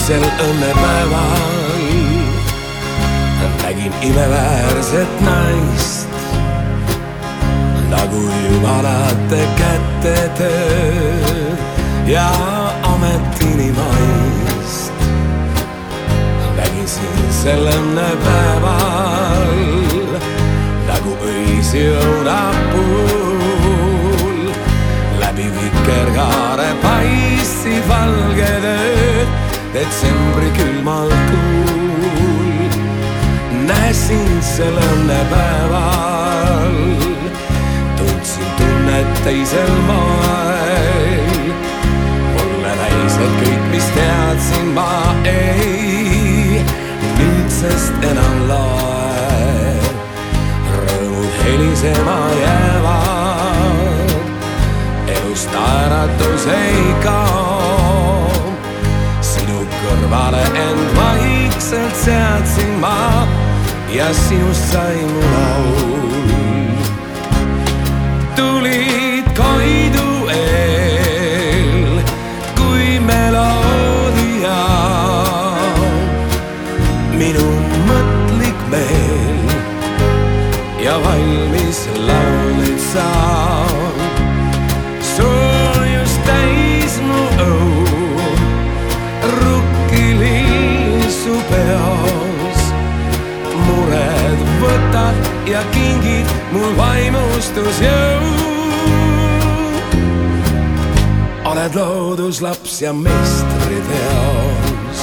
sel õnnepäeval nägin imeväärset naist, nagu jumalate kätte tööd ja ametinimaist. Nägin siin sel õnnepäeval nagu õisjõunapuul, läbi vikerkaare paistsid valged ööd detsembri külmal kuul. Näsin sel õnnepäeval, tundsin tunnet teisel moel. Mulle näis, et kõik, mis teadsin ma ei, nüüdsest enam loeb. Rõõmud helisema jäävad, elust naeratus ei kao. Sinu kõrvale end vaikselt seadsin ma ja sinust sai mu laul. Tulid Koidu eel kui meloodia, minu mõtlik meel ja valmis laulid saab. Soojus täis mu õud, rukkiliisu peos. Mured võtad ja kingid mul vaimustusjõud. Oled looduslaps ja meistriteos.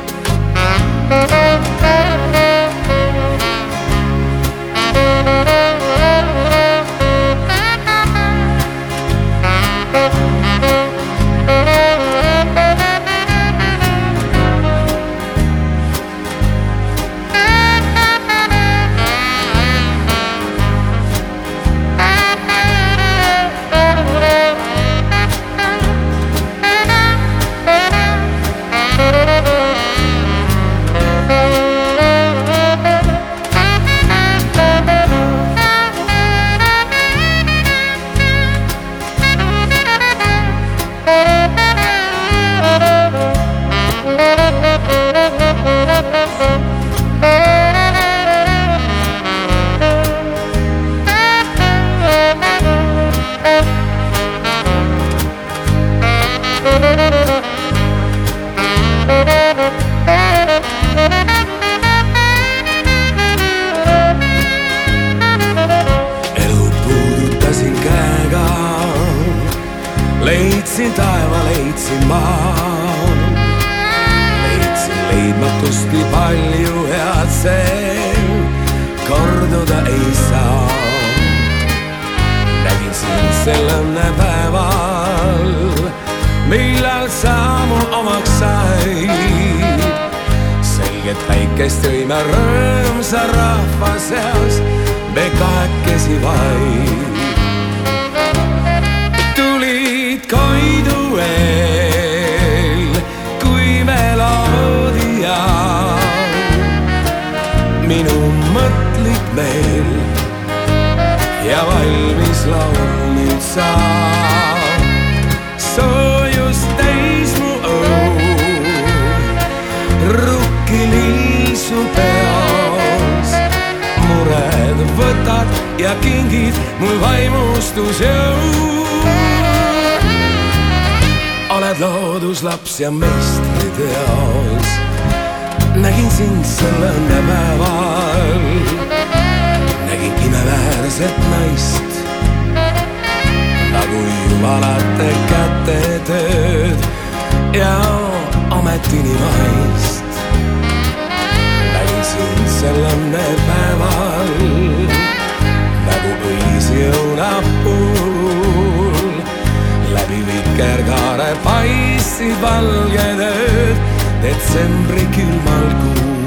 Elu puudutasin käega, leidsin taeva, leidsin maa. Leidsin leidmatust nii palju head, see korduda ei saa. Nägin sind sel õnnepäeval, millal sa mu omaks said. Selget päikest tõime rõõmsa rahva seas, me kahekesi vaid. Tulid Koidu eel kui meloodia, minu mõtlik meel ja valmis laul nüüd saab. Soojus täis mu õud, rukkiliisu peos. Mured võtad ja kingid mul vaimustusjõud. Oled looduslaps ja meistriteos. Nägin sind sel õnnepäeval, nägin imeväärset naist, nagu jumalate kätte tööd ja ametinimaist. Nägin sind sel õnnepäeval, nagu õisjõunapuul, läbi vikerkaare paistsid valged ööd detsembri külmal kuul.